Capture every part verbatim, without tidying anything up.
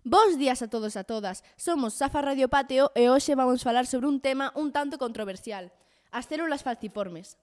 Bos días a todos e a todas. Somos Safa Radio Patio e hoxe vamos falar sobre un tema un tanto controversial: as células falciformes.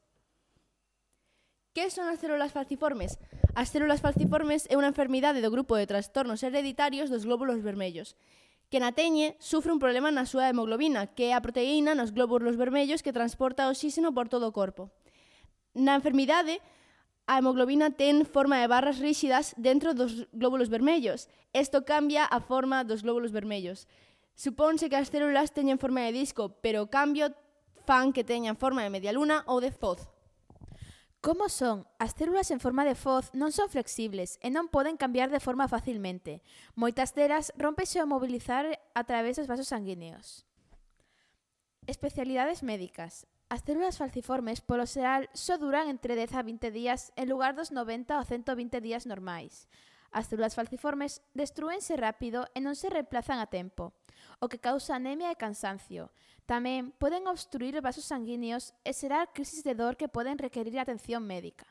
Que son as células falciformes? As células falciformes é unha enfermidade do grupo de trastornos hereditarios dos glóbulos vermellos. Quen a teñe sufre un problema na súa hemoglobina, que é a proteína nos glóbulos vermellos que transporta o oxígeno por todo o corpo. Na enfermidade, a hemoglobina ten forma de barras ríxidas dentro dos glóbulos vermellos. Isto cambia a forma dos glóbulos vermellos. Supónse que as células teñen forma de disco, pero o cambio fan que teñan forma de media luna ou de foz. Como son? As células en forma de foz non son flexibles e non poden cambiar de forma facilmente. Moitas delas rómpese ao mobilizar a través dos vasos sanguíneos. Especialidades médicas. As células falciformes, polo xeral, só duran entre dez a vinte días en lugar dos noventa ou ciento vinte días normais. As células falciformes destrúense rápido e non se reemplazan a tempo, o que causa anemia e cansancio. Tamén poden obstruir os vasos sanguíneos e xerar crisis de dor que poden requerir atención médica.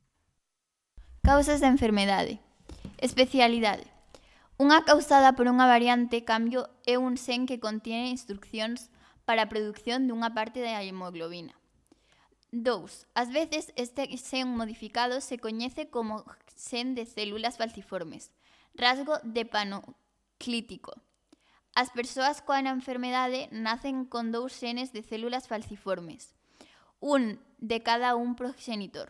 Causas da enfermedade. Especialidade. Unha causada por unha variante cambio é un sen que contiene instruccións para a produción dunha parte da hemoglobina. dous. Ás veces, este sen modificado se coñece como sen de células falciformes, rasgo de panoclítico. As persoas coa enfermedade nacen con dous xenes de células falciformes, un de cada un proxenitor.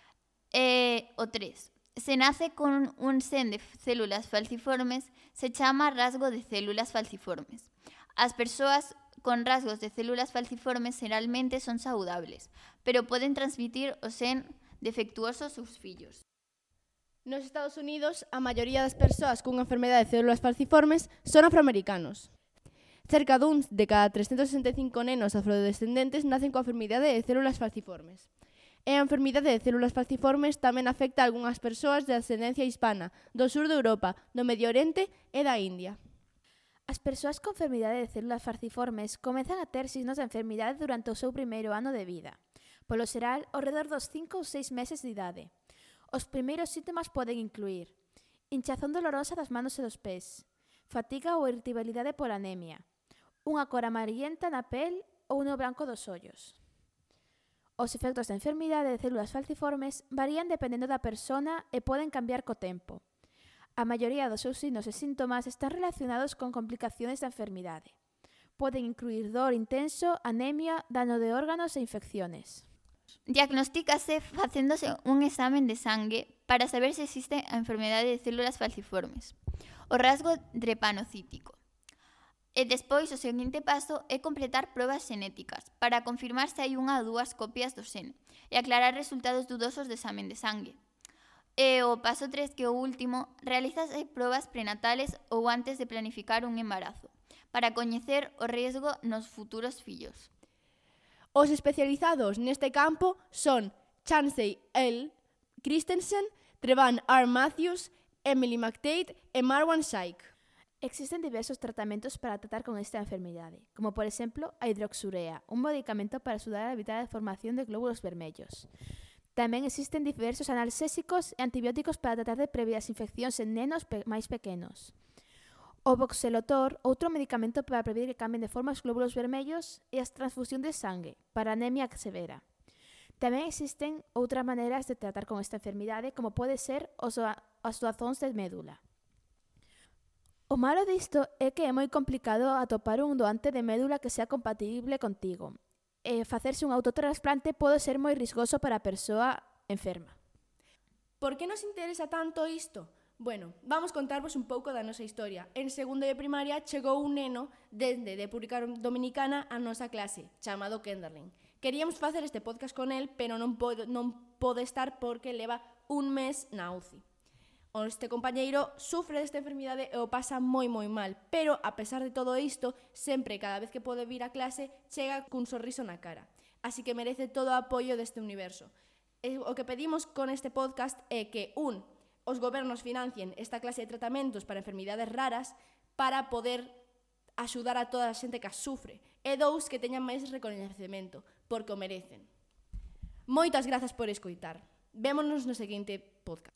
E o tres. Se nace con un sen de células falciformes, se chama rasgo de células falciformes. As persoas con rasgos de células falciformes generalmente son saudables, pero poden transmitir o sen defectuoso aos seus fillos. Nos Estados Unidos, a maioría das persoas cunha enfermedade de células falciformes son afroamericanos. Cerca dun de cada trescentos sesenta e cinco nenos afrodescendentes nacen coa enfermidade de células falciformes. E a enfermidade de células falciformes tamén afecta a algunhas persoas de ascendencia hispana, do sur de Europa, do Medio Oriente e da India. As persoas con enfermidade de células falciformes comezan a ter signos da enfermidade durante o seu primeiro ano de vida. Polo xeral, ao redor dos cinco ou seis meses de idade. Os primeiros síntomas poden incluir hinchazón dolorosa das manos e dos pés, fatiga ou irritabilidade pola anemia, unha cor amarillenta na pel ou no branco dos ollos. Os efectos da enfermidade de células falciformes varían dependendo da persona e poden cambiar co tempo. A maioría dos seus signos e síntomas están relacionados con complicacións da enfermidade. Poden incluir dor intenso, anemia, dano de órganos e infecciones. Diagnostícase facéndose un examen de sangue para saber se existe a enfermedade de células falciformes, o rasgo drepanocítico. E despois o seguinte paso é completar probas xenéticas para confirmar se hai unha ou dúas copias do sen e aclarar resultados dudosos do examen de sangue. E o paso tres, que é o último, realízase probas prenatales ou antes de planificar un embarazo, para coñecer o riesgo nos futuros fillos. Os especializados neste campo son Chancey L. Christensen, Trevan R. Matthews, Emily McTate e Marwan Shaikh. Existen diversos tratamentos para tratar con esta enfermidade, como por exemplo a hidroxurea, un medicamento para axudar a evitar a formación de glóbulos vermellos. Tamén existen diversos analxésicos e antibióticos para tratar de previas infeccións en nenos pe- máis pequenos. O voxelotor, outro medicamento para prevenir que cambien de forma os glóbulos vermellos, e as transfusión de sangue, para anemia severa. Tamén existen outras maneiras de tratar con esta enfermidade, como pode ser os, as doazóns de médula. O malo disto é que é moi complicado atopar un doante de médula que sea compatible contigo. E facerse un autotransplante pode ser moi risgoso para a persoa enferma. Por que nos interesa tanto isto? Bueno, vamos contarvos un pouco da nosa historia. En segundo de primaria chegou un neno dende República Dominicana a nosa clase, chamado Kenderlin. Queríamos facer este podcast con el, pero non pode, non pode estar porque leva un mes na U C I. Este compañeiro sufre desta enfermidade e o pasa moi moi mal, pero a pesar de todo isto, sempre cada vez que pode vir a clase chega cun sorriso na cara. Así que merece todo o apoio deste universo. E o que pedimos con este podcast é que, un, os gobernos financien esta clase de tratamentos para enfermidades raras para poder axudar a toda a xente que as sufre. E dous, que teñan máis recoñecemento, porque o merecen. Moitas grazas por escoitar. Vémonos no seguinte podcast.